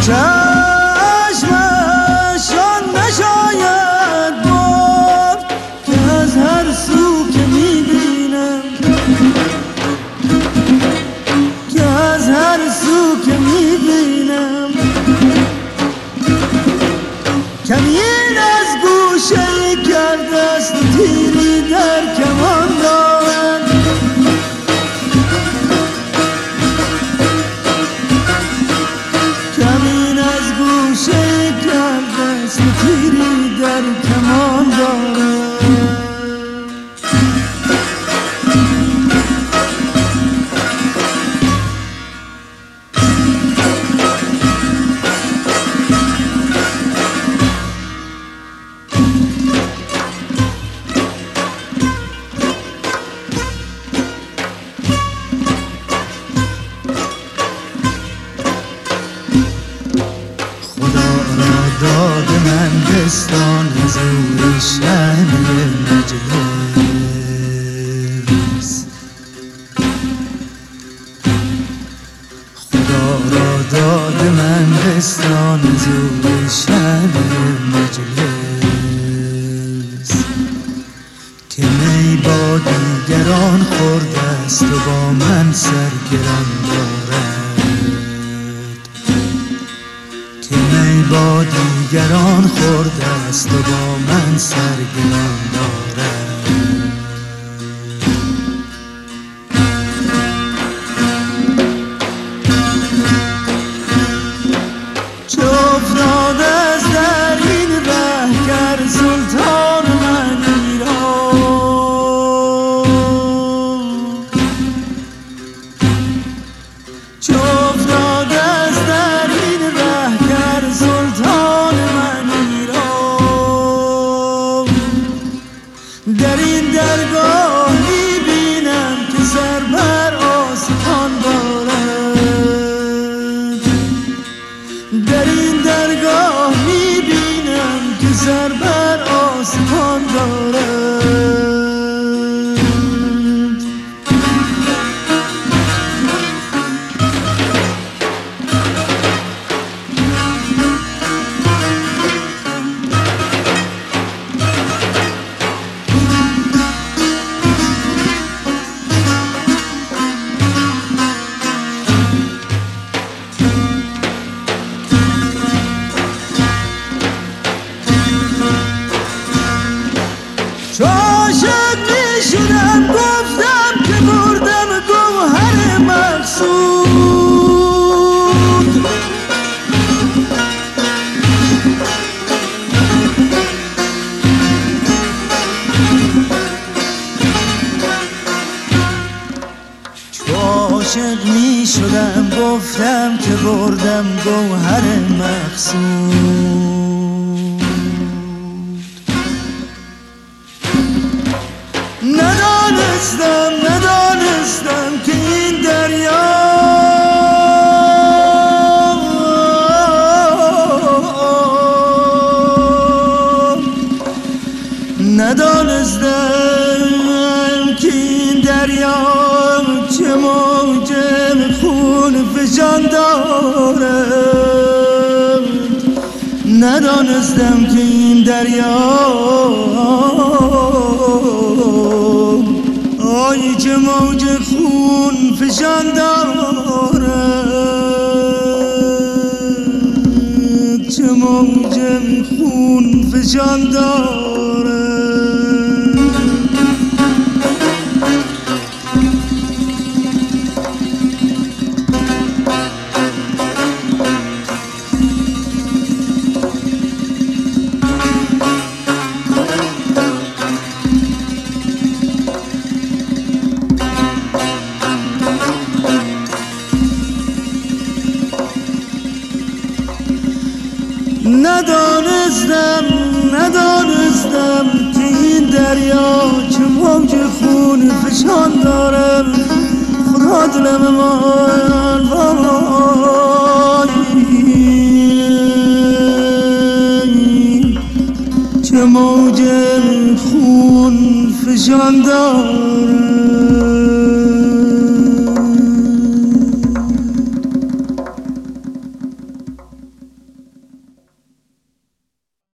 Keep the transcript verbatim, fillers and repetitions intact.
چشمشان نشاید برد که از هر سو که میبینم، که از هر سو که میبینم کمین از گوشه کرده است تیری در کمان دارد. کمین از گوشه کرده است تیری در کمان دارد. داد من دستان حضور شهر مجلس، خدا را داد من دستان حضور شهر مجلس که می با دیگران خورده است و با من سرگرم دارد، که می با دیگران خورده است و با من سرگرم دارد. چه افتاده است در این ره گر سلطان من ایران، چه افتاده است در این ره گر سلطان من ایران. در این درگاه میبینم که سر بر آستان دارد، در این درگاه میبینم که سر بر آستان دارد. عاشق می شدم گفتم که بردم گوهر مقصود، عاشق می شدم گفتم که بردم گوهر مقصود. ندانستم ندانستم که این دریا ندانستم که این دریا چه موج خون فشان دارد. ندانستم که این دریا آی چه موج خون فشان دارد، چه موج خون فشان دارد. ندانستم ندانستم که این دریا چه موج خون فشان دارم. خدا دلم من وای چه موج خون فشان دارم.